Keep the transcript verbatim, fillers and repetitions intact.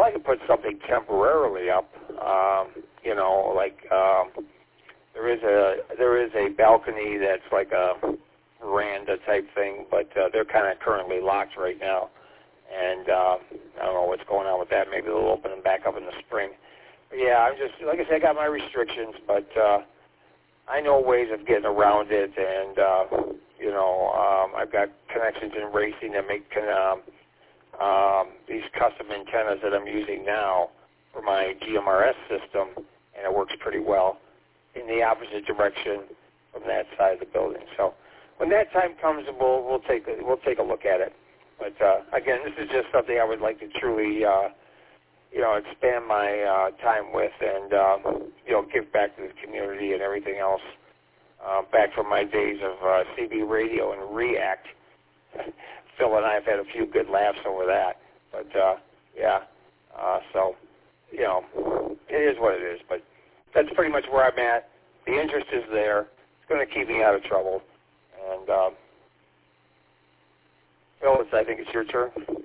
I could put something temporarily up. Um, you know, like um, there is a there is a balcony that's like a veranda type thing, but uh, they're kind of currently locked right now. And uh, I don't know what's going on with that. Maybe they'll open them back up in the spring. But yeah, I'm just, like I said, I got my restrictions, but uh, I know ways of getting around it. And, uh, you know, um, I've got connections in racing that make um, um, these custom antennas that I'm using now for my G M R S system, and it works pretty well in the opposite direction from that side of the building. So when that time comes, we'll, we'll, take, a, we'll take a look at it. But, uh, again, this is just something I would like to truly, uh, you know, expand my uh, time with and, uh, you know, give back to the community and everything else. Uh, back from my days of uh, C B radio and React. Phil and I have had a few good laughs over that. But, uh, yeah, uh, so, you know, it is what it is. But that's pretty much where I'm at. The interest is there. It's going to keep me out of trouble. And, uh, Phil, I think it's your turn.